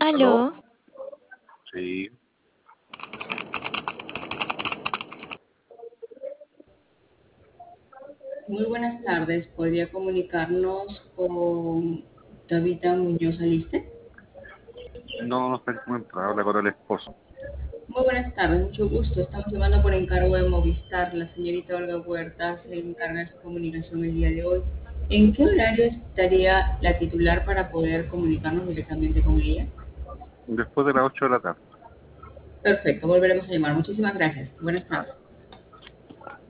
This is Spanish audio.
¿Aló? Aló, Sí, Muy buenas tardes. ¿Podría comunicarnos con Davita Muñoz Aliste? no, no se encuentra, habla con el esposo. Muy buenas tardes, mucho gusto. Estamos llamando por encargo de Movistar. La señorita Olga Huerta se encarga de su comunicación el día de hoy. ¿En qué horario estaría la titular para poder comunicarnos directamente con ella? Después de las 8 de la tarde. Perfecto, volveremos a llamar. Muchísimas gracias. Buenas Ah, tardes.